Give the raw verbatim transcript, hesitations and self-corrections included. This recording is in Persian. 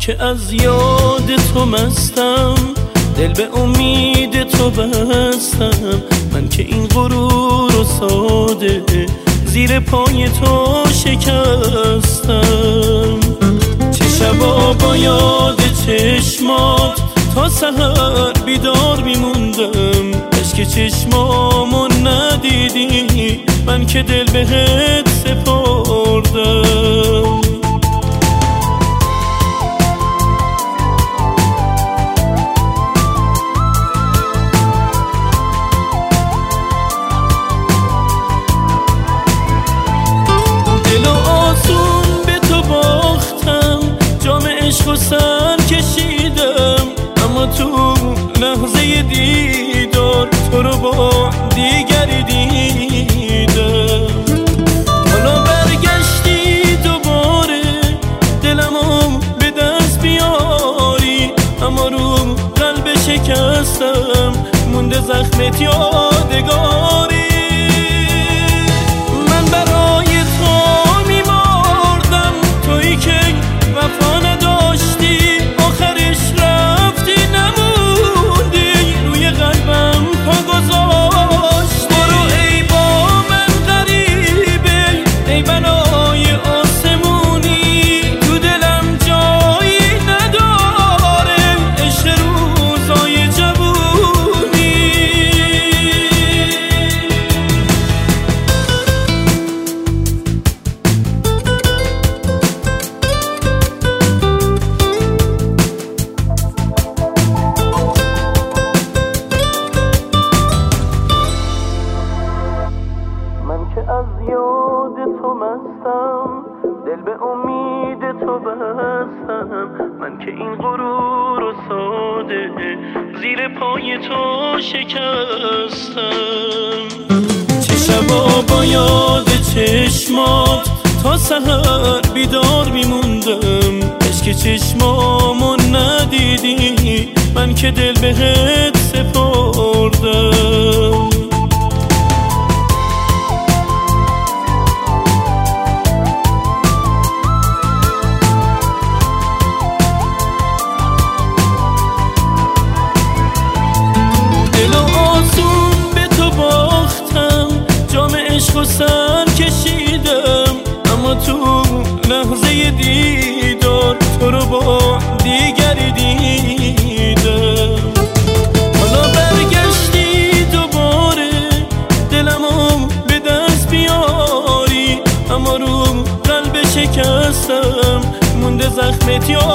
که از یاد تو مستم، دل به امید تو بستم. من که این غرور و ساده زیر پای تو شکستم. چه شبا با یاد چشمات تا سحر بیدار میموندم. عشق چشمامو ندیدی، من که دل بهت سپردم. عشق و سر کشیدم، اما تو لحظه دیدار تو رو با دیگری دیدم. حالا برگشتی دوباره دلمو به دست بیاری، اما رو قلب شکستم مونده زخمت یادگاری. من برای تو میمردم، تویی که وفا نداشتی، آخرش رفتی نموندی، روی قلبم پا گذاشتی. برو ای با من غریبه، ای بنای آسمونی، تو دلم جایی نداره عشق روزای جوونی. که از یاد تو مستم، دل به امید تو بستم. من که این غرور و ساده زیر پای تو شکستم. چه شبا با یاد چشمات تا سحر بیدار میموندم. عشق چشمامو ندیدی، من که دل بهت سپردم. عشق و سر کشیدم، اما تو لحظه دیدار تو رو با دیگری دیدم. حالا برگشتی دوباره دلمو به دست بیاری، اما رو قلب شکستم مونده زخمت